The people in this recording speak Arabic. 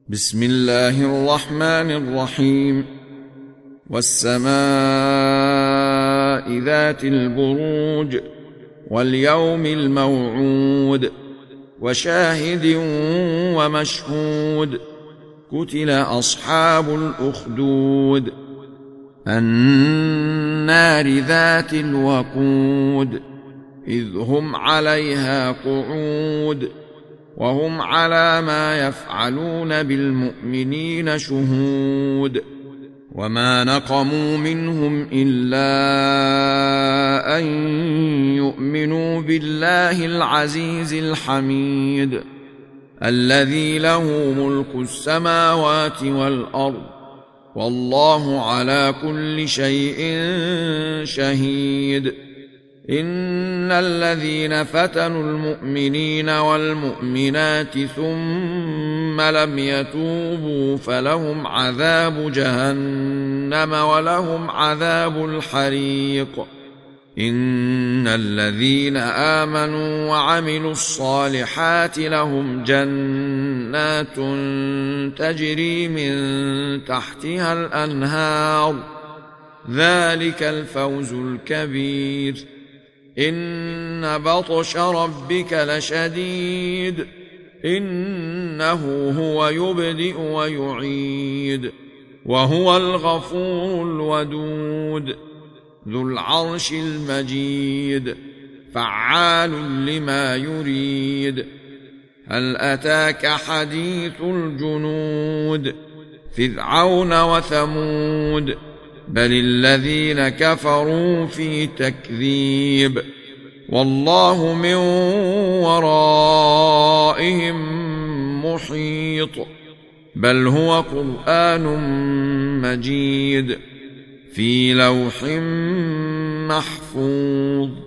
بسم الله الرحمن الرحيم. والسماء ذات البروج واليوم الموعود وشاهد ومشهود قتل أصحاب الأخدود النار ذات الوقود إذ هم عليها قعود وهم على ما يفعلون بالمؤمنين شهود وما نقموا منهم إلا أن يؤمنوا بالله العزيز الحميد الذي له ملك السماوات والأرض والله على كل شيء شهيد. إن الذين فتنوا المؤمنين والمؤمنات ثم لم يتوبوا فلهم عذاب جهنم ولهم عذاب الحريق. إن الذين آمنوا وعملوا الصالحات لهم جنات تجري من تحتها الأنهار ذلك الفوز الكبير. إن بطش ربك لشديد إنه هو يبدئ ويعيد وهو الغفور الودود ذو العرش المجيد فعال لما يريد. هل أتاك حديث الجنود فرعون وثمود بل الذين كفروا في تكذيب والله من ورائهم محيط بل هو قرآن مجيد في لوح محفوظ.